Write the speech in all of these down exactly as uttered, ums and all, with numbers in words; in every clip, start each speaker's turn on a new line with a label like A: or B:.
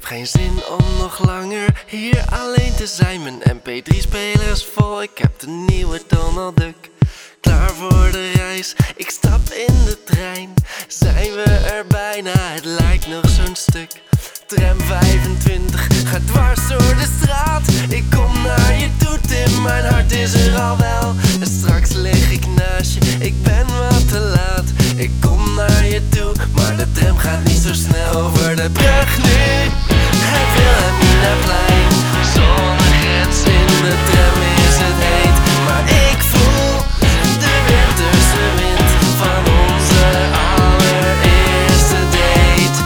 A: geen zin om nog langer hier alleen te zijn. Mijn M P drie speler is vol, ik heb de nieuwe Donald Duck. Klaar voor de reis, ik stap in de trein. Zijn we er bijna, het lijkt nog zo'n stuk. Tram vijfentwintig gaat dwars door de straat. Ik kom naar je toe Tim, mijn hart is er al wel. En straks lig ik naast je, ik ben wat te laat. Ik kom naar je toe, maar de tram gaat niet zo snel. Over de brug nu, het Wilhelminaplein. Zonder grens in de tram is het heet. Maar ik voel de winterse wind van onze allereerste date.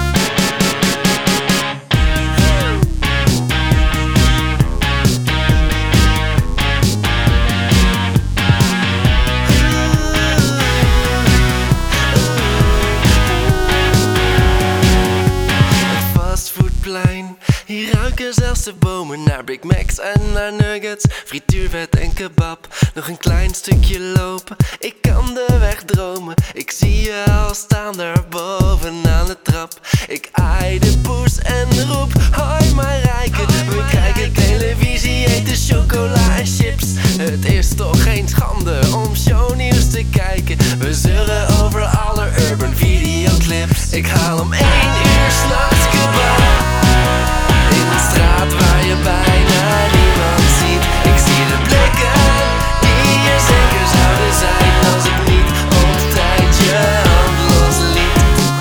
A: Het fastfoodplein, hier ruiken zelfs de bomen naar Big Macs en naar nuggets, frituurvet en kebab. Nog een klein stukje lopen, ik kan de weg dromen. Ik zie je al staan daar bovenaan de trap. Ik aai de poes en roep, hoi Marijke. We kijken televisie, eten chocola en chips. Het is toch geen schande om shownieuws te kijken. We zeuren over alle urban videoclips. Ik haal om één uur s'nachts kebab in een straat waar je bijna niemand ziet. Ik zie de blikken die er zeker zouden zijn als ik niet op tijd je hand losliet.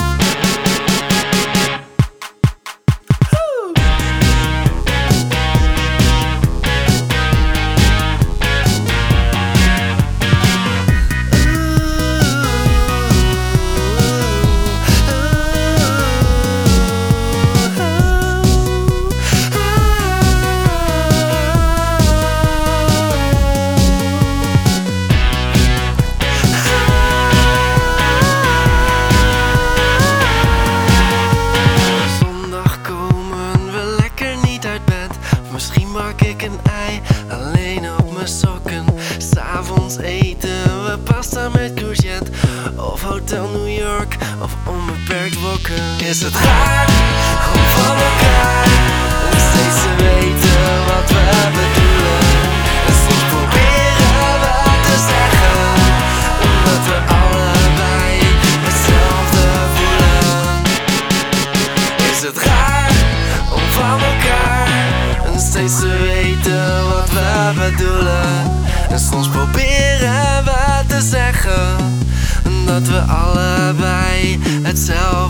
A: Misschien bak ik een ei, alleen op mijn sokken. S'avonds eten we pasta met courgette. Of Hotel New York, of onbeperkt wokken. Is het raar om van elkaar nog steeds te weten wat we bedoelen? En soms proberen we te zeggen omdat we allebei hetzelfde voelen. Is het raar om van elkaar steeds te weten wat we bedoelen? En soms proberen we te zeggen dat we allebei hetzelfde